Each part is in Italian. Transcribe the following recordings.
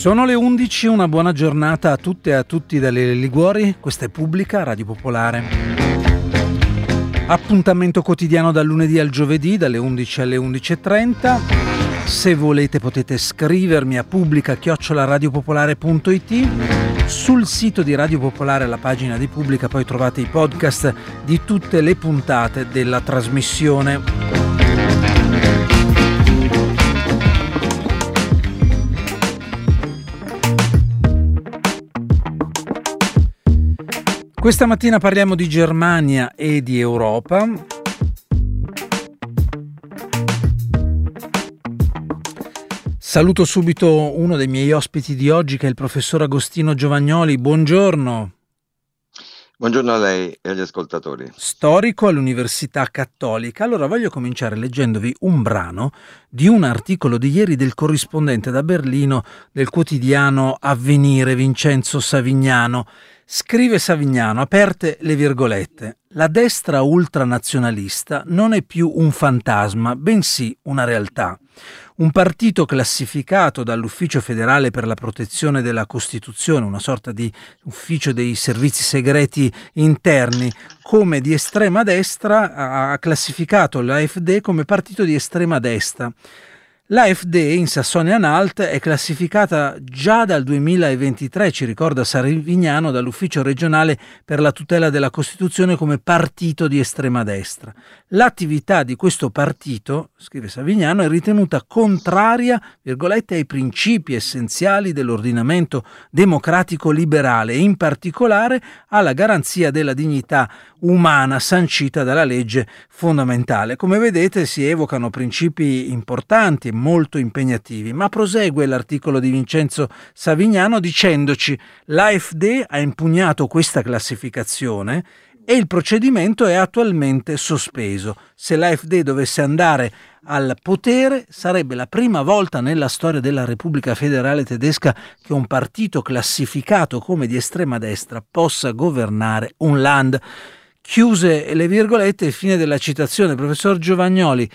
Sono le 11, una buona giornata a tutte e a tutti dalle Liguori, questa è Pubblica, Radio Popolare. Appuntamento quotidiano dal lunedì al giovedì, dalle 11 alle 11.30. Se volete potete scrivermi a pubblica@radiopopolare.it. Sul sito di Radio Popolare, alla pagina di Pubblica, poi trovate i podcast di tutte le puntate della trasmissione. Questa mattina parliamo di Germania e di Europa. Saluto subito uno dei miei ospiti di oggi, che è il professor Agostino Giovagnoli. Buongiorno. Buongiorno a lei e agli ascoltatori. Storico all'Università Cattolica. Allora voglio cominciare leggendovi un brano di un articolo di ieri del corrispondente da Berlino del quotidiano Avvenire, Vincenzo Savignano. Scrive Savignano, aperte le virgolette: la destra ultranazionalista non è più un fantasma, bensì una realtà. Un partito classificato dall'Ufficio federale per la protezione della Costituzione, una sorta di ufficio dei servizi segreti interni, come di estrema destra, ha classificato l'AfD come partito di estrema destra. L'AfD in Sassonia-Anhalt è classificata già dal 2023, ci ricorda Savignano, dall'Ufficio regionale per la tutela della Costituzione come partito di estrema destra. L'attività di questo partito, scrive Savignano, è ritenuta contraria, virgolette, ai principi essenziali dell'ordinamento democratico liberale e in particolare alla garanzia della dignità umana sancita dalla legge fondamentale. Come vedete si evocano principi importanti, molto impegnativi, ma prosegue l'articolo di Vincenzo Savignano dicendoci: l'AfD ha impugnato questa classificazione e il procedimento è attualmente sospeso. Se l'AfD dovesse andare al potere sarebbe la prima volta nella storia della Repubblica Federale Tedesca che un partito classificato come di estrema destra possa governare un land. Chiuse le virgolette, fine della citazione. Professor Giovagnoli,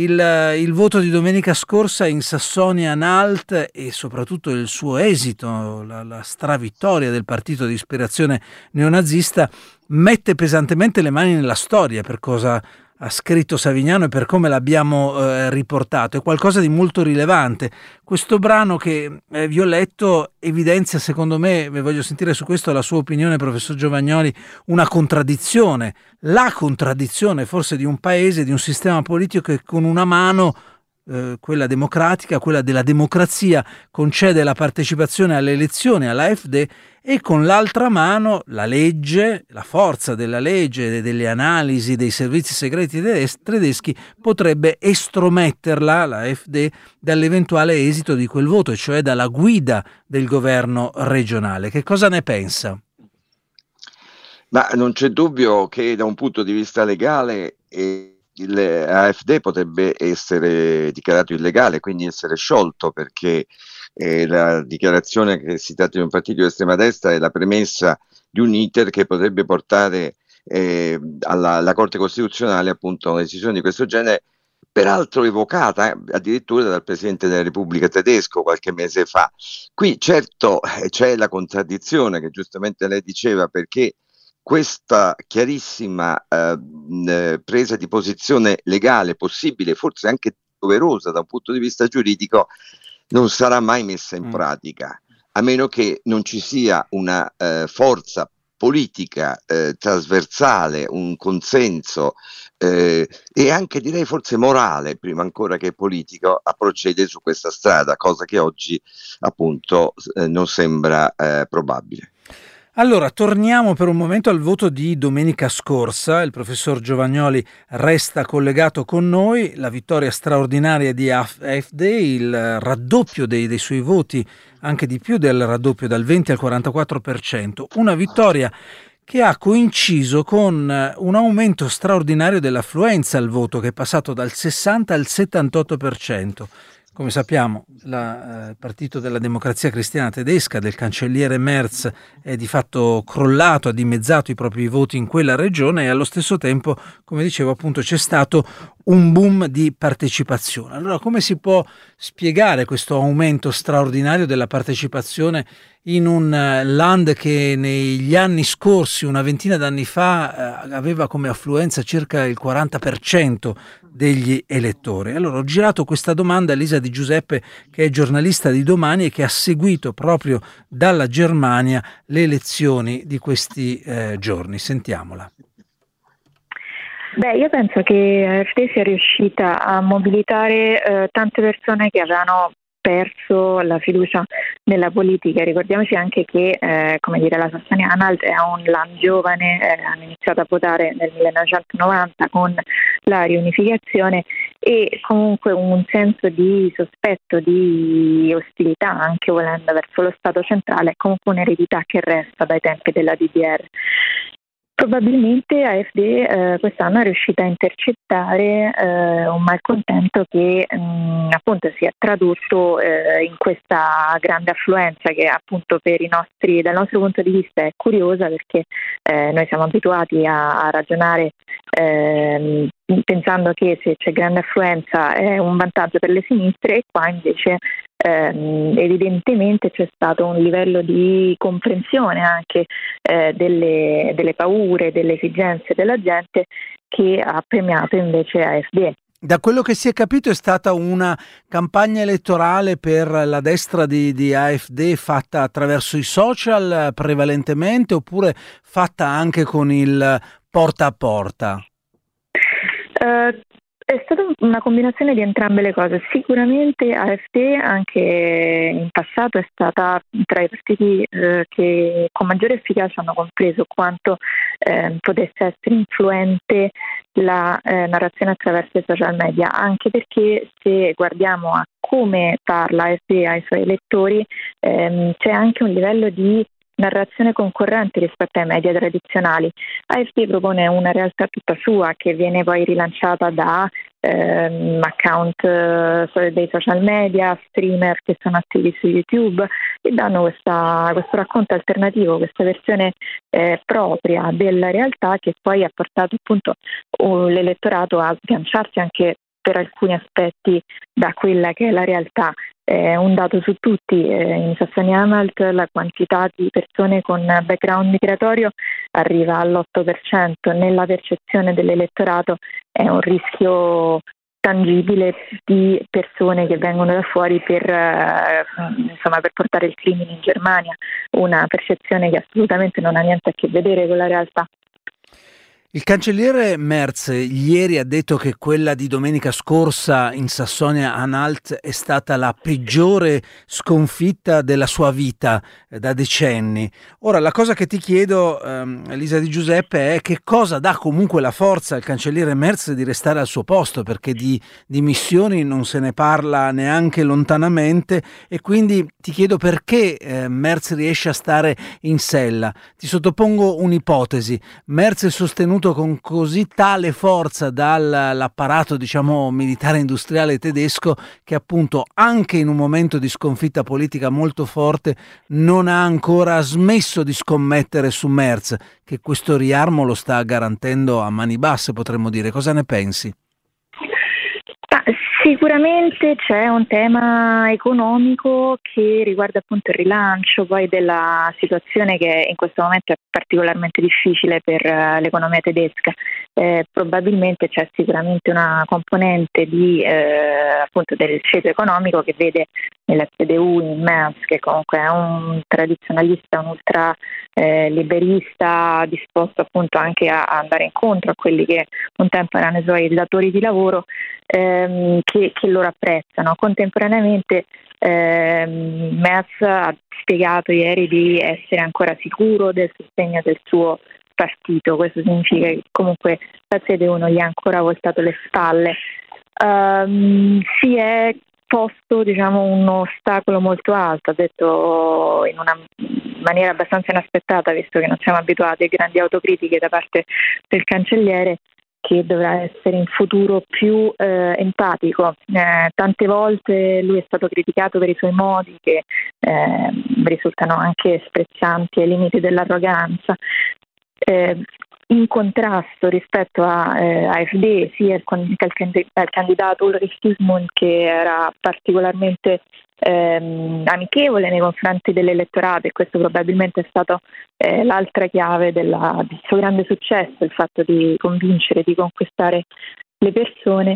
il voto di domenica scorsa in Sassonia-Anhalt e soprattutto il suo esito, la stravittoria del partito di ispirazione neonazista, mette pesantemente le mani nella storia per cosa ha scritto Savignano e per come l'abbiamo riportato. È qualcosa di molto rilevante. Questo brano che vi ho letto evidenzia, secondo me, vi voglio sentire su questo la sua opinione, professor Giovagnoli, una contraddizione, la contraddizione forse di un paese, di un sistema politico che con una mano, quella democratica, quella della democrazia, concede la partecipazione alle elezioni all'AfD e con l'altra mano la legge, la forza della legge e delle analisi dei servizi segreti tedeschi potrebbe estrometterla, la AfD, dall'eventuale esito di quel voto, cioè dalla guida del governo regionale. Che cosa ne pensa? Ma non c'è dubbio che da un punto di vista legale l'AfD potrebbe essere dichiarato illegale, quindi essere sciolto, perché la dichiarazione che si tratta di un partito di estrema destra è la premessa di un iter che potrebbe portare alla Corte Costituzionale appunto una decisione di questo genere, peraltro evocata addirittura dal Presidente della Repubblica tedesco qualche mese fa. Qui certo c'è la contraddizione che giustamente lei diceva, perché questa chiarissima presa di posizione legale, possibile, forse anche doverosa da un punto di vista giuridico, non sarà mai messa in pratica, a meno che non ci sia una forza politica trasversale, un consenso e anche, direi, forse morale, prima ancora che politico, a procedere su questa strada, cosa che oggi appunto non sembra probabile. Allora, torniamo per un momento al voto di domenica scorsa. Il professor Giovagnoli resta collegato con noi. La vittoria straordinaria di AfD, il raddoppio dei suoi voti, anche di più del raddoppio, dal 20 al 44%. Una vittoria che ha coinciso con un aumento straordinario dell'affluenza al voto, che è passato dal 60 al 78%. Come sappiamo, il partito della Democrazia Cristiana Tedesca del cancelliere Merz è di fatto crollato, ha dimezzato i propri voti in quella regione e allo stesso tempo, come dicevo appunto, c'è stato un boom di partecipazione. Allora, come si può spiegare questo aumento straordinario della partecipazione in un land che negli anni scorsi, una ventina d'anni fa, aveva come affluenza circa il 40% degli elettori? Allora, ho girato questa domanda a Elisa Di Giuseppe, che è giornalista di Domani e che ha seguito proprio dalla Germania le elezioni di questi giorni. Sentiamola. Beh, io penso che AfD sia riuscita a mobilitare tante persone che avevano perso la fiducia nella politica. Ricordiamoci anche che la Sassonia-Anhalt è un land giovane, hanno iniziato a votare nel 1990 con la riunificazione, e comunque un senso di sospetto, di ostilità, anche volendo, verso lo Stato centrale, è comunque un'eredità che resta dai tempi della DDR. Probabilmente AfD quest'anno è riuscita a intercettare un malcontento che appunto si è tradotto in questa grande affluenza, che appunto dal nostro punto di vista è curiosa, perché noi siamo abituati a ragionare pensando che se c'è grande affluenza è un vantaggio per le sinistre, e qua invece evidentemente c'è stato un livello di comprensione anche delle paure, delle esigenze della gente, che ha premiato invece AfD. Da quello che si è capito è stata una campagna elettorale per la destra di AfD fatta attraverso i social prevalentemente, oppure fatta anche con il porta a porta? È stata una combinazione di entrambe le cose. Sicuramente AfD anche in passato è stata tra i partiti che con maggiore efficacia hanno compreso quanto potesse essere influente la narrazione attraverso i social media, anche perché se guardiamo a come parla AfD ai suoi elettori, c'è anche un livello di narrazione concorrente rispetto ai media tradizionali. AfD propone una realtà tutta sua, che viene poi rilanciata da account dei social media, streamer che sono attivi su YouTube, e danno questo racconto alternativo, questa versione propria della realtà, che poi ha portato appunto l'elettorato a sganciarsi anche per alcuni aspetti da quella che è la realtà. Un dato su tutti, in Sassonia-Anhalt la quantità di persone con background migratorio arriva all'8%, nella percezione dell'elettorato è un rischio tangibile di persone che vengono da fuori per portare il crimine in Germania, una percezione che assolutamente non ha niente a che vedere con la realtà. Il cancelliere Merz ieri ha detto che quella di domenica scorsa in Sassonia-Anhalt è stata la peggiore sconfitta della sua vita da decenni. Ora, la cosa che ti chiedo, Elisa Di Giuseppe, è che cosa dà comunque la forza al cancelliere Merz di restare al suo posto, perché di dimissioni non se ne parla neanche lontanamente, e quindi ti chiedo perché Merz riesce a stare in sella. Ti sottopongo un'ipotesi. Merz è sostenuto con così tale forza dall'apparato, diciamo, militare industriale tedesco, che appunto anche in un momento di sconfitta politica molto forte non ha ancora smesso di scommettere su Merz, che questo riarmo lo sta garantendo a mani basse, potremmo dire. Cosa ne pensi? Sicuramente c'è un tema economico che riguarda appunto il rilancio poi della situazione, che in questo momento è particolarmente difficile per l'economia tedesca. Probabilmente c'è sicuramente una componente appunto del ceto economico, che vede nella CDU, in Merz, che comunque è un tradizionalista, un ultra liberista, disposto appunto anche a andare incontro a quelli che un tempo erano i suoi datori di lavoro, che loro apprezzano. Contemporaneamente Merz ha spiegato ieri di essere ancora sicuro del sostegno del suo partito. Questo significa che comunque la CDU non gli ha ancora voltato le spalle. Si è posto, diciamo, un ostacolo molto alto, ha detto in una maniera abbastanza inaspettata, visto che non siamo abituati a grandi autocritiche da parte del cancelliere, che dovrà essere in futuro più empatico. Tante volte lui è stato criticato per i suoi modi, che risultano anche sprezzanti ai limiti dell'arroganza. in contrasto rispetto a AfD, sia al candidato Ulrich Sismund, che era particolarmente amichevole nei confronti dell'elettorato, e questo probabilmente è stato l'altra chiave del suo grande successo, il fatto di convincere, di conquistare le persone.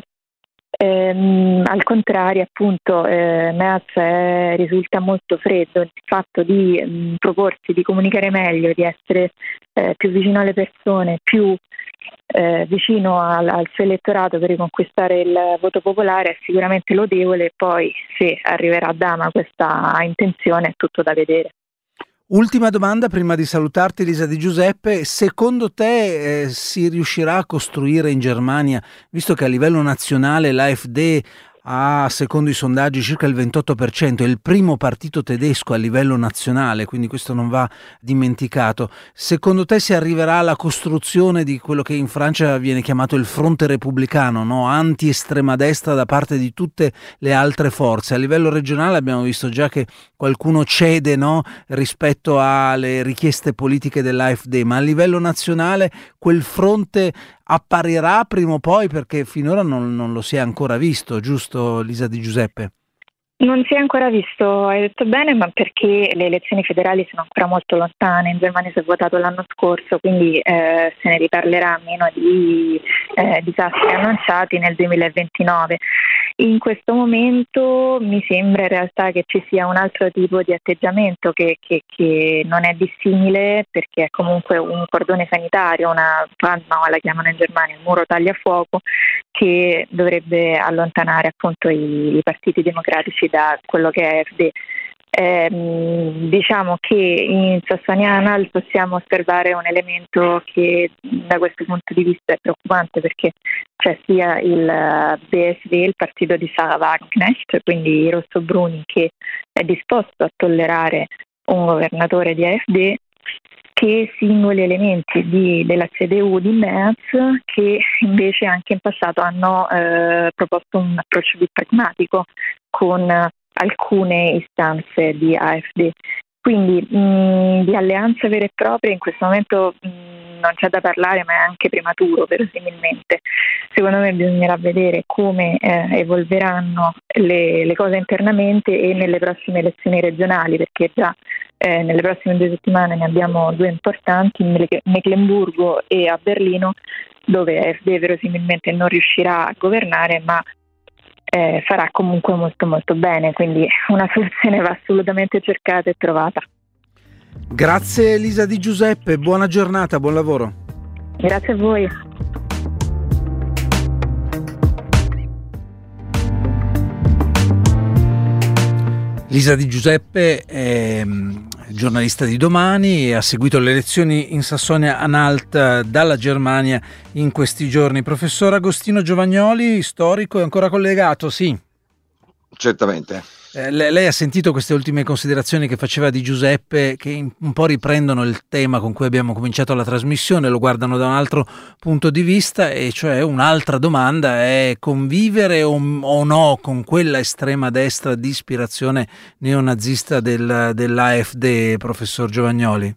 Al contrario, appunto, Merz risulta molto freddo. Il fatto di proporsi di comunicare meglio, di essere più vicino alle persone, più vicino al suo elettorato per riconquistare il voto popolare è sicuramente lodevole. Poi, se arriverà a Dama questa intenzione, è tutto da vedere. Ultima domanda prima di salutarti, Lisa Di Giuseppe: secondo te si riuscirà a costruire in Germania, visto che a livello nazionale l'AfD ha, secondo i sondaggi, circa il 28%, è il primo partito tedesco a livello nazionale, quindi questo non va dimenticato, secondo te si arriverà alla costruzione di quello che in Francia viene chiamato il fronte repubblicano, no? Anti-estrema destra da parte di tutte le altre forze? A livello regionale abbiamo visto già che qualcuno cede, no, rispetto alle richieste politiche dell'AfD, ma a livello nazionale quel fronte apparirà prima o poi, perché finora non lo si è ancora visto, giusto Lisa Di Giuseppe? Non si è ancora visto, hai detto bene, ma perché le elezioni federali sono ancora molto lontane. In Germania si è votato l'anno scorso, quindi se ne riparlerà meno di disastri annunciati nel 2029. In questo momento mi sembra in realtà che ci sia un altro tipo di atteggiamento che non è dissimile, perché è comunque un cordone sanitario, una Brandmauer la chiamano in Germania, un muro tagliafuoco, che dovrebbe allontanare appunto i partiti democratici da quello che è AfD. Diciamo che in Sassonia-Anhalt possiamo osservare un elemento che da questo punto di vista è preoccupante, perché c'è sia il BSD, il partito di Sarah Wagenknecht, quindi i rossobruni, che è disposto a tollerare un governatore di AfD, che singoli elementi della CDU di Merz, che invece anche in passato hanno proposto un approccio più pragmatico con alcune istanze di AfD. Quindi di alleanze vere e proprie in questo momento non c'è da parlare, ma è anche prematuro verosimilmente. Secondo me bisognerà vedere come evolveranno le cose internamente e nelle prossime elezioni regionali, perché già nelle prossime 2 settimane ne abbiamo 2 importanti, in Meclemburgo e a Berlino, dove AfD verosimilmente non riuscirà a governare, ma farà comunque molto molto bene, quindi una soluzione va assolutamente cercata e trovata. Grazie Lisa Di Giuseppe, buona giornata, buon lavoro. Grazie a voi. Lisa Di Giuseppe è giornalista di Domani e ha seguito le elezioni in Sassonia-Anhalt dalla Germania in questi giorni. Professor Agostino Giovagnoli, storico, è ancora collegato? Sì. Certamente. Lei ha sentito queste ultime considerazioni che faceva Di Giuseppe, che un po' riprendono il tema con cui abbiamo cominciato la trasmissione, lo guardano da un altro punto di vista, e cioè un'altra domanda è: convivere o no con quella estrema destra di ispirazione neonazista dell'AfD, professor Giovagnoli?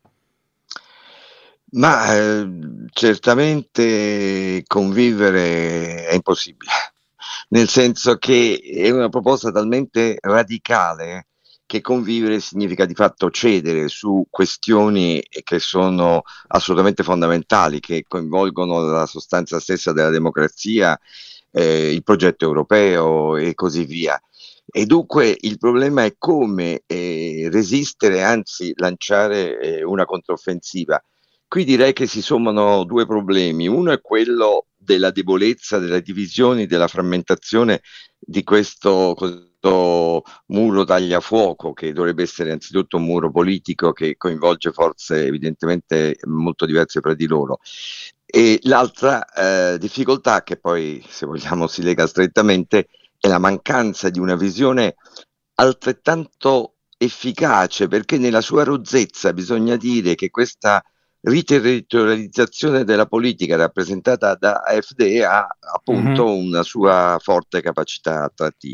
Ma certamente convivere è impossibile, nel senso che è una proposta talmente radicale che convivere significa di fatto cedere su questioni che sono assolutamente fondamentali, che coinvolgono la sostanza stessa della democrazia, il progetto europeo e così via. E dunque il problema è come resistere, anzi lanciare una controffensiva. Qui direi che si sommano 2 problemi. Uno è quello della debolezza, delle divisioni, della frammentazione di questo muro tagliafuoco, che dovrebbe essere anzitutto un muro politico che coinvolge forze evidentemente molto diverse fra di loro. E l'altra difficoltà, che poi se vogliamo si lega strettamente, è la mancanza di una visione altrettanto efficace, perché nella sua rozzezza bisogna dire che questa riterritorializzazione della politica rappresentata da AfD ha appunto una sua forte capacità attrattiva.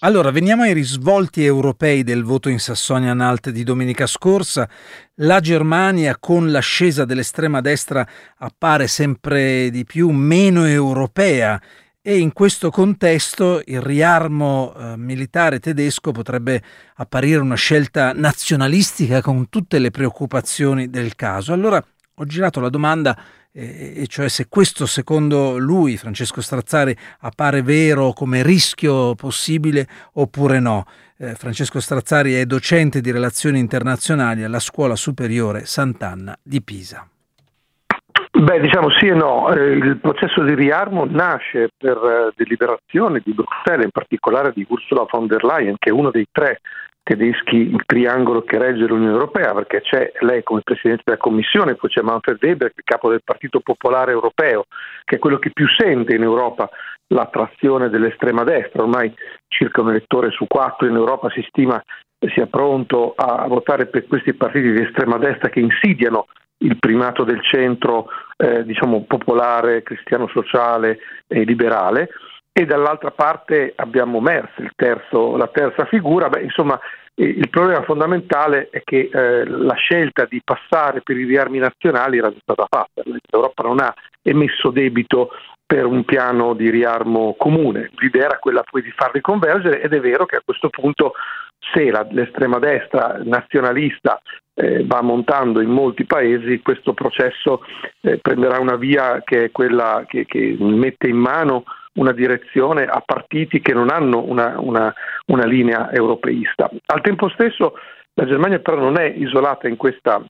Allora, veniamo ai risvolti europei del voto in Sassonia-Anhalt di domenica scorsa. La Germania, con l'ascesa dell'estrema destra, appare sempre di più meno europea e in questo contesto il riarmo militare tedesco potrebbe apparire una scelta nazionalistica con tutte le preoccupazioni del caso. Allora, ho girato la domanda e cioè se questo secondo lui, Francesco Strazzari, appare vero come rischio possibile oppure no. Francesco Strazzari è docente di relazioni internazionali alla Scuola Superiore Sant'Anna di Pisa. Beh, diciamo sì e no. Il processo di riarmo nasce per deliberazione di Bruxelles, in particolare di Ursula von der Leyen, che è uno dei tre tedeschi, il triangolo che regge l'Unione Europea, perché c'è lei come Presidente della Commissione, poi c'è Manfred Weber, il capo del Partito Popolare Europeo, che è quello che più sente in Europa l'attrazione dell'estrema destra. Ormai circa un elettore su 4 in Europa si stima sia pronto a votare per questi partiti di estrema destra che insidiano il primato del centro, popolare, cristiano sociale e liberale. E dall'altra parte abbiamo Merz, la terza figura. Il problema fondamentale è che la scelta di passare per i riarmi nazionali era già stata fatta. L'Europa non ha emesso debito per un piano di riarmo comune. L'idea era quella poi di farli convergere, ed è vero che a questo punto, se l'estrema destra nazionalista va montando in molti paesi, questo processo prenderà una via che è quella che mette in mano una direzione a partiti che non hanno una linea europeista. Al tempo stesso la Germania però non è isolata in questa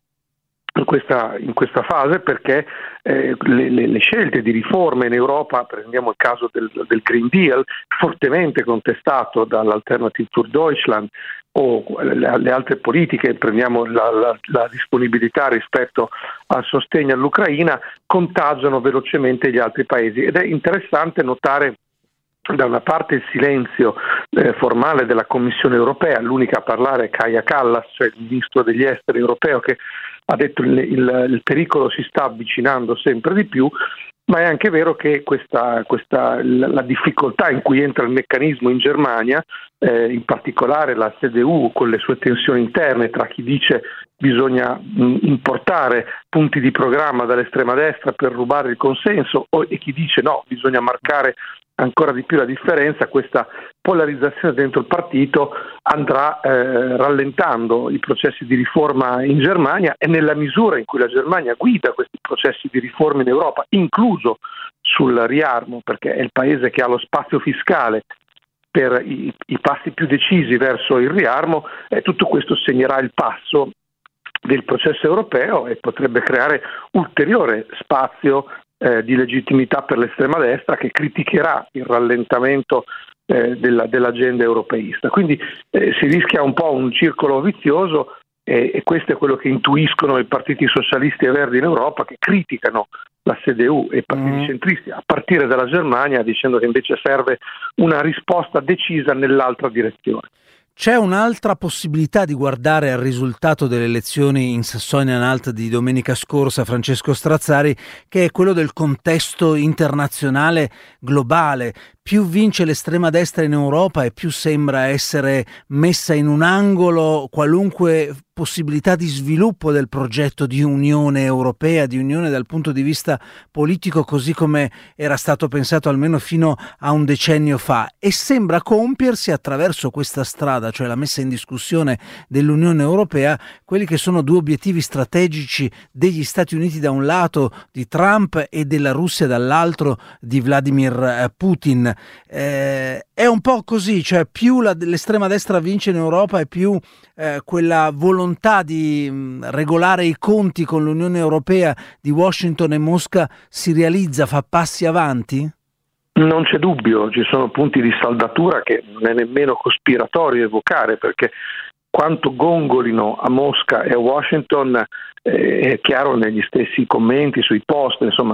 fase, perché le scelte di riforme in Europa, prendiamo il caso del Green Deal, fortemente contestato dall'Alternative für Deutschland, o le altre politiche, prendiamo la disponibilità rispetto al sostegno all'Ucraina, contagiano velocemente gli altri paesi. Ed è interessante notare da una parte il silenzio formale della Commissione europea. L'unica a parlare è Kaja Kallas, cioè il ministro degli esteri europeo, che ha detto il pericolo si sta avvicinando sempre di più. Ma è anche vero che la difficoltà in cui entra il meccanismo in Germania, in particolare la CDU con le sue tensioni interne tra chi dice bisogna importare punti di programma dall'estrema destra per rubare il consenso, e chi dice no, bisogna marcare ancora di più la differenza. Questa polarizzazione dentro il partito andrà rallentando i processi di riforma in Germania, e nella misura in cui la Germania guida questi processi di riforma in Europa, incluso sul riarmo, perché è il paese che ha lo spazio fiscale per i passi più decisi verso il riarmo, tutto questo segnerà il passo del processo europeo e potrebbe creare ulteriore spazio di legittimità per l'estrema destra, che criticherà il rallentamento dell'agenda europeista. Quindi si rischia un po' un circolo vizioso, e questo è quello che intuiscono i partiti socialisti e verdi in Europa, che criticano la CDU e i partiti centristi, a partire dalla Germania, dicendo che invece serve una risposta decisa nell'altra direzione. C'è un'altra possibilità di guardare al risultato delle elezioni in Sassonia-Anhalt di domenica scorsa, Francesco Strazzari, che è quello del contesto internazionale globale. Più vince l'estrema destra in Europa e più sembra essere messa in un angolo qualunque possibilità di sviluppo del progetto di Unione Europea, di unione dal punto di vista politico, così come era stato pensato almeno fino a un decennio fa, e sembra compiersi attraverso questa strada, cioè la messa in discussione dell'Unione Europea, quelli che sono due obiettivi strategici degli Stati Uniti da un lato, di Trump, e della Russia dall'altro, di Vladimir Putin. È un po' così, cioè più l'estrema destra vince in Europa e più quella volontà di regolare i conti con l'Unione Europea di Washington e Mosca si realizza, fa passi avanti? Non c'è dubbio, ci sono punti di saldatura che non è nemmeno cospiratorio evocare, perché quanto gongolino a Mosca e a Washington è chiaro negli stessi commenti sui post, insomma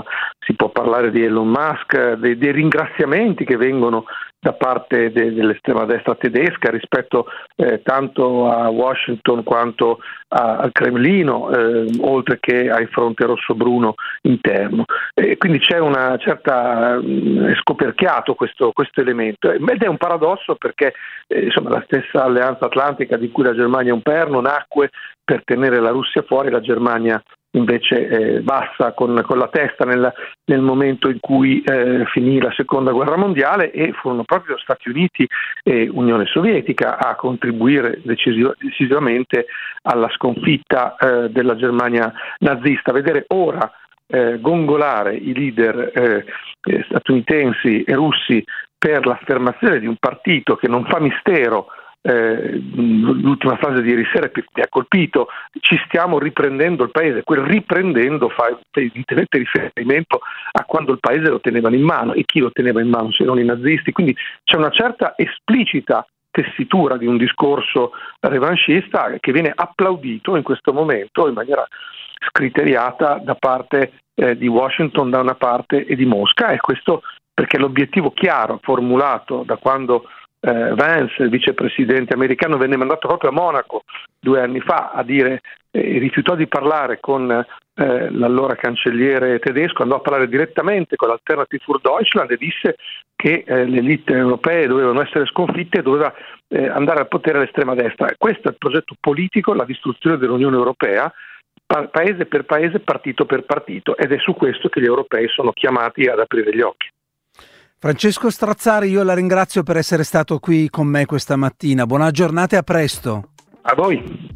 si può parlare di Elon Musk, dei ringraziamenti che vengono da parte dell'estrema destra tedesca rispetto tanto a Washington quanto al Cremlino, oltre che ai fronte rosso-bruno interno. Quindi c'è una certa è scoperchiato questo elemento, ed è un paradosso perché insomma, la stessa alleanza atlantica di cui la Germania è un perno nacque per tenere la Russia fuori, la Germania invece bassa con la testa nel momento in cui finì la seconda guerra mondiale, e furono proprio Stati Uniti e Unione Sovietica a contribuire decisivamente alla sconfitta della Germania nazista. Vedere ora gongolare i leader statunitensi e russi per l'affermazione di un partito che non fa mistero. L'ultima frase di ieri sera mi ha colpito: ci stiamo riprendendo il paese. Quel riprendendo fa evidentemente riferimento a quando il paese lo tenevano in mano, e chi lo teneva in mano se non i nazisti. Quindi c'è una certa esplicita tessitura di un discorso revanchista che viene applaudito in questo momento in maniera scriteriata da parte di Washington da una parte e di Mosca, e questo perché l'obiettivo chiaro formulato da quando Vance, il vicepresidente americano, venne mandato proprio a Monaco 2 anni fa a dire, rifiutò di parlare con l'allora cancelliere tedesco, andò a parlare direttamente con l'Alternative für Deutschland e disse che le elite europee dovevano essere sconfitte e doveva andare al potere l'estrema destra. Questo è il progetto politico, la distruzione dell'Unione Europea, paese per paese, partito per partito, ed è su questo che gli europei sono chiamati ad aprire gli occhi. Francesco Strazzari, io la ringrazio per essere stato qui con me questa mattina. Buona giornata e a presto. A voi.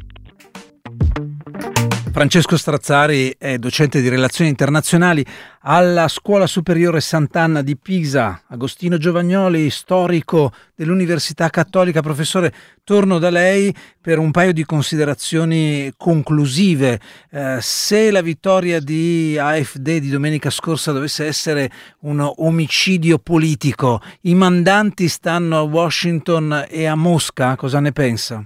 Francesco Strazzari è docente di relazioni internazionali alla Scuola Superiore Sant'Anna di Pisa. Agostino Giovagnoli, storico dell'Università Cattolica. Professore, torno da lei per un paio di considerazioni conclusive. Se la vittoria di AfD di domenica scorsa dovesse essere un omicidio politico, i mandanti stanno a Washington e a Mosca, cosa ne pensa?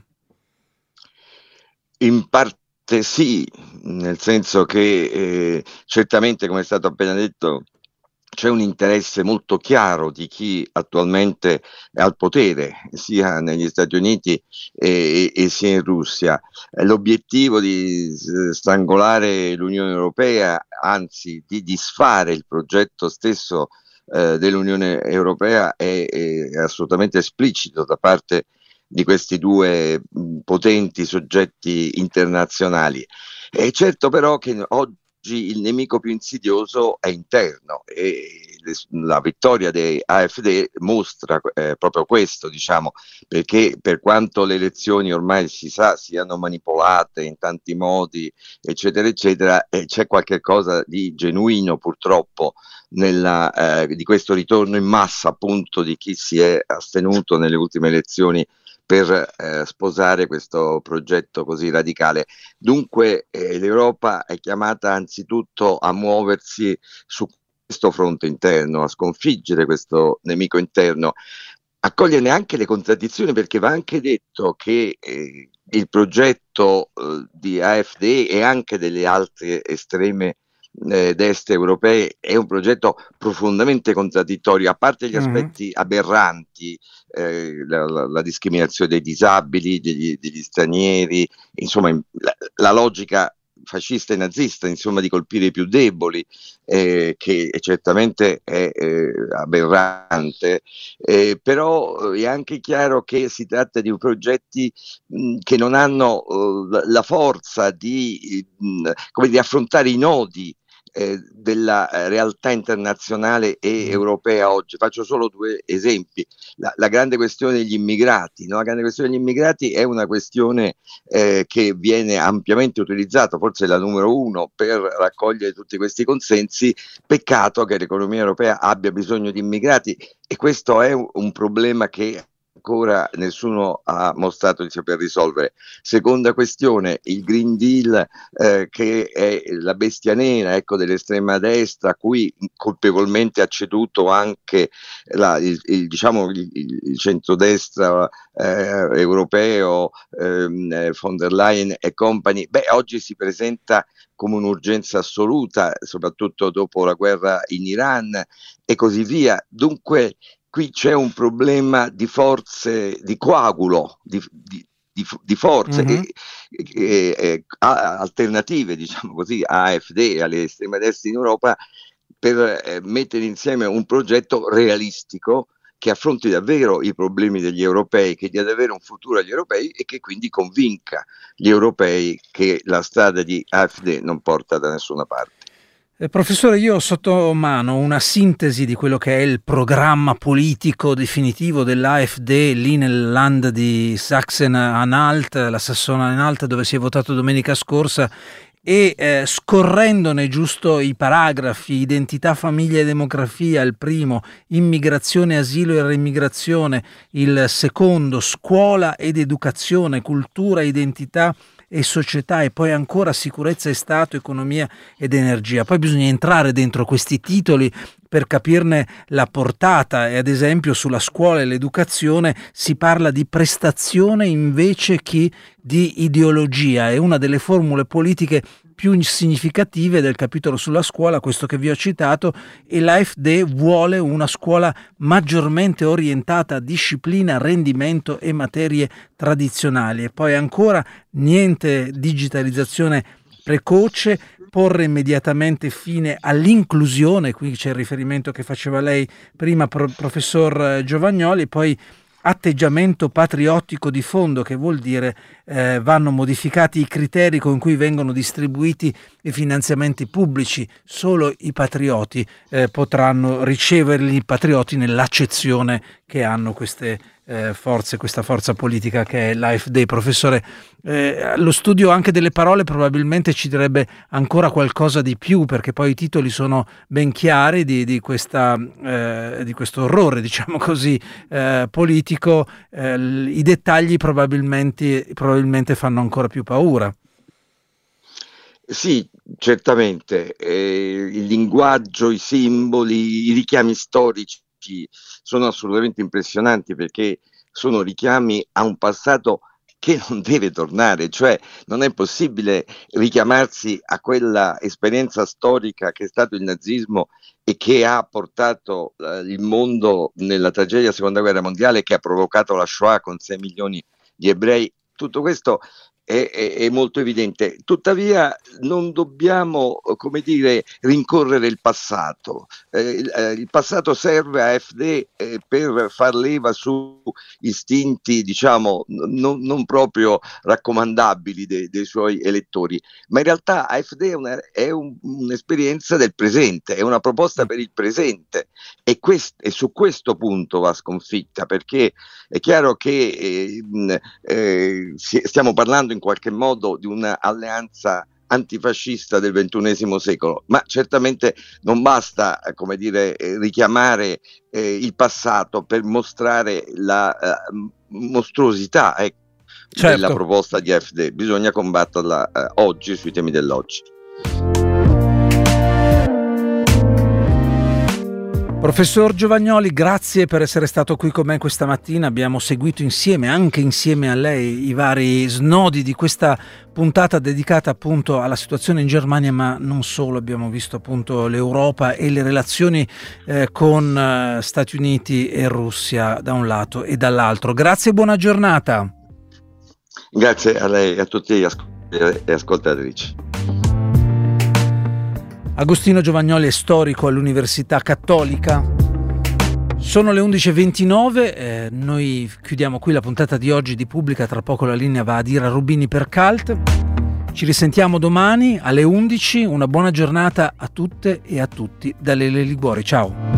In parte sì, nel senso che certamente, come è stato appena detto, c'è un interesse molto chiaro di chi attualmente è al potere, sia negli Stati Uniti e sia in Russia. L'obiettivo di strangolare l'Unione Europea, anzi di disfare il progetto stesso dell'Unione Europea, è assolutamente esplicito da parte di questi due potenti soggetti internazionali. È certo però che oggi il nemico più insidioso è interno, e la vittoria di AfD mostra proprio questo, diciamo, perché per quanto le elezioni ormai si sa siano manipolate in tanti modi, eccetera eccetera, c'è qualche cosa di genuino purtroppo di questo ritorno in massa, appunto, di chi si è astenuto nelle ultime elezioni per sposare questo progetto così radicale. Dunque l'Europa è chiamata anzitutto a muoversi su questo fronte interno, a sconfiggere questo nemico interno, a coglierne anche le contraddizioni, perché va anche detto che il progetto di AfD e anche delle altre estreme destre europee è un progetto profondamente contraddittorio, a parte gli aspetti aberranti, la discriminazione dei disabili, degli stranieri, insomma la logica fascista e nazista, insomma, di colpire i più deboli, che certamente è aberrante, però è anche chiaro che si tratta di progetti che non hanno la forza di affrontare i nodi della realtà internazionale e europea oggi. Faccio solo 2 esempi. La grande questione degli immigrati, no? La grande questione degli immigrati è una questione che viene ampiamente utilizzata, forse è la numero 1 per raccogliere tutti questi consensi. Peccato che l'economia europea abbia bisogno di immigrati, e questo è un problema che ancora nessuno ha mostrato di saper risolvere. Seconda questione, il Green Deal, che è la bestia nera, ecco, dell'estrema destra, a cui colpevolmente ha ceduto anche il centrodestra europeo, von der Leyen e compagni. Oggi si presenta come un'urgenza assoluta, soprattutto dopo la guerra in Iran e così via. Dunque qui c'è un problema di forze, di coagulo, di forze alternative, diciamo così, a AfD e alle estreme destre in Europa, per mettere insieme un progetto realistico che affronti davvero i problemi degli europei, che dia davvero un futuro agli europei e che quindi convinca gli europei che la strada di AfD non porta da nessuna parte. Professore, io ho sotto mano una sintesi di quello che è il programma politico definitivo dell'AfD lì nel land di Sachsen-Anhalt, la Sassone-Anhalt, dove si è votato domenica scorsa, e scorrendone giusto i paragrafi: identità, famiglia e demografia, il primo; immigrazione, asilo e reimmigrazione, il secondo; scuola ed educazione, cultura, identità e società, e poi ancora sicurezza e Stato, economia ed energia. Poi bisogna entrare dentro questi titoli per capirne la portata, e ad esempio sulla scuola e l'educazione si parla di prestazione invece che di ideologia. È una delle formule politiche più significative del capitolo sulla scuola, questo che vi ho citato, e l'AfD vuole una scuola maggiormente orientata a disciplina, rendimento e materie tradizionali. E poi ancora niente digitalizzazione precoce, porre immediatamente fine all'inclusione, qui c'è il riferimento che faceva lei prima, professor Giovagnoli, poi atteggiamento patriottico di fondo, che vuol dire vanno modificati i criteri con cui vengono distribuiti i finanziamenti pubblici. Solo i patrioti potranno riceverli, i patrioti nell'accezione che hanno queste forze, questa forza politica che è l'AfD. Professore, lo studio anche delle parole probabilmente ci direbbe ancora qualcosa di più, perché poi i titoli sono ben chiari di questo orrore, diciamo così, politico. I dettagli probabilmente fanno ancora più paura. Sì, certamente. Il linguaggio, i simboli, i richiami storici sono assolutamente impressionanti, perché sono richiami a un passato che non deve tornare, cioè non è possibile richiamarsi a quella esperienza storica che è stato il nazismo e che ha portato il mondo nella tragedia seconda guerra mondiale, che ha provocato la Shoah con 6 milioni di ebrei. Tutto questo è molto evidente. Tuttavia non dobbiamo, come dire, rincorrere il passato. Il passato serve a AfD per far leva su istinti, diciamo, non proprio raccomandabili dei suoi elettori, ma in realtà AfD è un'esperienza del presente, è una proposta per il presente, e su questo punto va sconfitta, perché è chiaro che stiamo parlando in qualche modo di un'alleanza antifascista del XXI secolo, ma certamente non basta, come dire, richiamare il passato per mostrare la mostruosità della proposta di AfD. Bisogna combatterla oggi, sui temi dell'oggi. Professor Giovagnoli, grazie per essere stato qui con me questa mattina. Abbiamo seguito anche insieme a lei, i vari snodi di questa puntata dedicata appunto alla situazione in Germania, ma non solo. Abbiamo visto appunto l'Europa e le relazioni con Stati Uniti e Russia da un lato e dall'altro. Grazie e buona giornata. Grazie a lei e a tutti gli ascoltatrici. Agostino Giovagnoli è storico all'Università Cattolica. Sono le 11.29, noi chiudiamo qui la puntata di oggi di Pubblica. Tra poco la linea va ad Ira Rubini per Cult. Ci risentiamo domani alle 11. Una buona giornata a tutte e a tutti da Lele Liguori. Ciao.